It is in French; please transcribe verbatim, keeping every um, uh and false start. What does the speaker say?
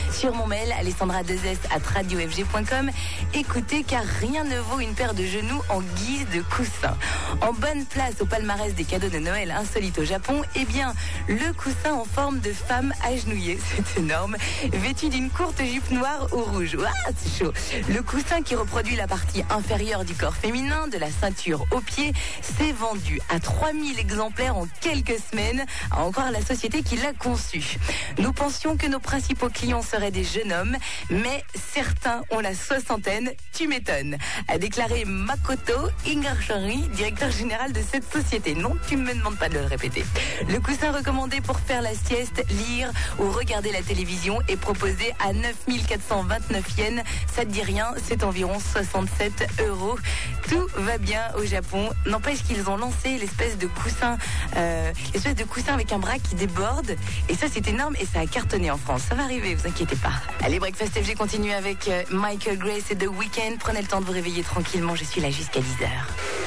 Sur mon mail, alessandra deux s arobase radio f g point com. Écoutez, car rien ne vaut une paire de genoux en guise de coussin. En bonne place au palmarès des cadeaux de Noël insolites au Japon, eh bien, le coussin en forme de femme agenouillée, c'est énorme, vêtu d'une courte jupe noire ou rouge. Ouah, c'est chaud. Le coussin qui reproduit la partie inférieure du corps féminin, de la ceinture aux pieds, s'est vendu à trois mille exemplaires en quelques semaines, à encore la société qui l'a conçu. Nous pensions que nos principaux clients seraient des jeunes hommes, mais certains ont la soixantaine, tu m'étonnes, a déclaré Makoto Ingashari, directeur général de cette société. Non, tu ne me demandes pas de le répéter. Le coussin recommandé pour faire la sieste, lire ou regarder la télévision est proposé à neuf mille quatre cent vingt-neuf yens. Ça te dit rien, c'est environ soixante-sept euros. Tout va bien au Japon. N'empêche qu'ils ont lancé l'espèce de coussin, euh, l'espèce de coussin avec un bras qui déborde. Et ça, c'est énorme et ça a cartonné en France. Ça va arriver, vous inquiétez pas. Allez, Breakfast F G continue avec Michael Grace et The Weeknd. Prenez le temps de vous réveiller tranquillement. Je suis là jusqu'à dix heures.